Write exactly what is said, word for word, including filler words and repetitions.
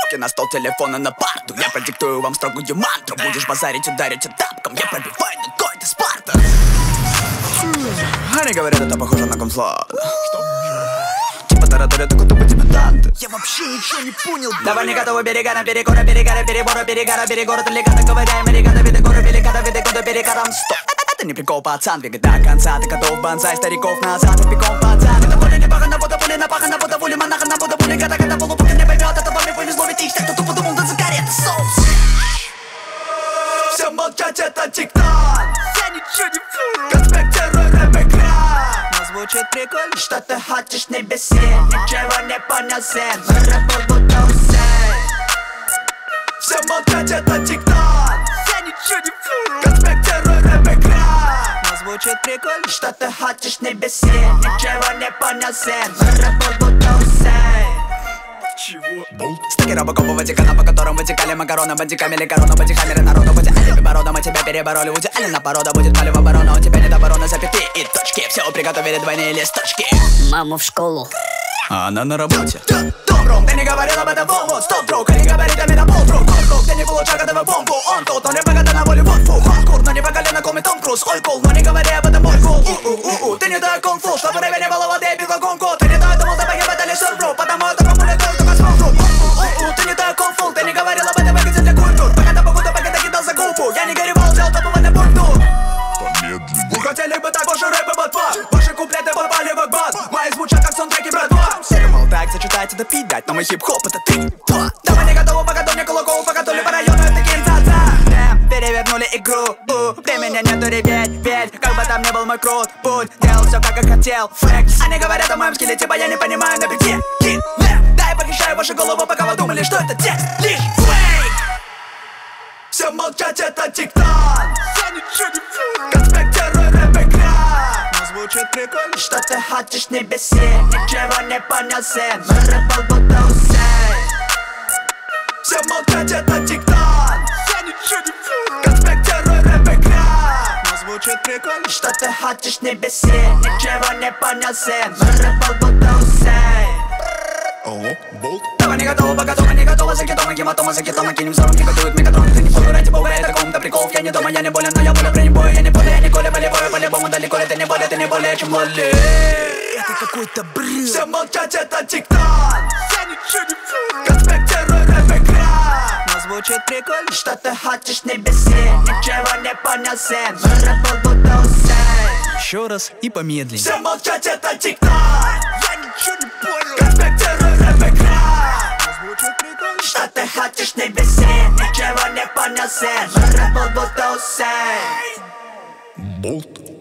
на стол, телефона на парту. Я продиктую вам строгую мантру. Будешь базарить, ударить тапком. Я пробиваю, ну кой ты Спарта. Они говорят, это похоже на комслад. Типа тараторят, так тупо дебютанты. Я вообще ничего не понял. Давай не готовы берега на перекора, перегара, перебора, перегара, перегора, толегата, ковыряем, регата, виды гору, великата, виды года, перекатом. Стоп! Это не прикол, пацан, двигай до конца. Ты готов банзай, стариков назад, и пиком пацан. Это поле не паха, на будто пули, на паха, на будто пули, монаха, на будто пули, гада, гада, полупука не поймет. Это вам не повезло, ведь их кто тупо думал, да закарет соус. Все молчать, это тик-так. Я ничего не понял. Конспектируй рэп-экран. Но звучит прикольно. Что ты хочешь, не беси. Ничего не понял, сын. Рэп будто усей. Все молчать, это тик-так. Я ничего не понял. Конспектируй рэп-экран. Но звучит прикольно. Что ты хочешь, не беси. Ничего не понял, сын. Рэп будто усей. Чего? Стаки робокопа Ватикана, по которым вытекали макароны, бандиками или корона, бодихаммеры народу, будь алиби борода, мы тебя перебороли, будь алина порода, будет палево оборона, у тебя нет обороны, запятые и точки, все приготовили двойные листочки. Маму в школу, а она на работе. Добром, ты не говорил об этом, вот, стоп, друг, они говорят, на полтрук, друг, ты не получал годовую бомбу, он тут, но не погода на волю, вот, фу, он кур, но не по колено, коми Том Круз, ой, кул, но не говори об этом, мой кул, у-у-у-у, ты не дай кунг-фу, чтобы время не было воды, бил гонку, ты не дай, думал, ты погибать или сорву, потому это помолю, ты не так конфул, ты не говорил об этом выгоде для культур. Пока ты покуда, пока ты кидал за губу. Я не горевал, взял топовый на пульту. Вы хотели бы так, больше рэпа, ботва. Ваши куплеты попали в акбат. Мои звучат как саундтреки, братва. Все думал так, сочетать это пидать, но мой хип-хоп это три, два. Давай не готовы, пока то не кулаков, пока то ли по району это кинцаца. Перевернули игру, у, времени нету, ребят, ведь как бы там ни был мой крут путь, делал все как я хотел, флекс. Они говорят о моем скилле, типа я не понимаю, на беде, киллер. Да, я похищаю ваши головы, пока вы думали, что это текст, лишь фейк. Все молчать, это тик-так. Я ничего не понял. Конспектируй рэп-экран. Но звучит прикольно. Что ты хочешь, не беси. Ничего не понял, сын. Рэп будто усей. Все молчать, это тик-так. Я ничего не понял. Конспектируй рэп-экран. Но звучит прикольно. Что ты хочешь, не беси. Ничего не понял, сын. Рэп будто усей. Алло, болт? Давай не готова, пока дома не готова. За китома, гематома, за китома, кинем взором, не готовит мегатрон. Ты не буду ради бога, это ком-то приколов. Я не дома, я не болен, но я болен, при небое. Я не более, я не коля, болевое, по-любому далеко. Ты не более, ты не более, чем лоли. Это какой-то бред. Все молчать, это тик-так. Я ничего не понял. Конспектируй рэп-экран. Но звучит прикольно. Что ты хочешь, не беси. Ничего не понял, сын. Рэп будто усей. Еще раз и помедленнее. Все молчать, это тик-так. Я ничего не понял. Конспектируй рэп-экран. Звучит прикольно. Что ты хочешь, не беси. Ничего не понял, сын. Рэп будто усей. Болт?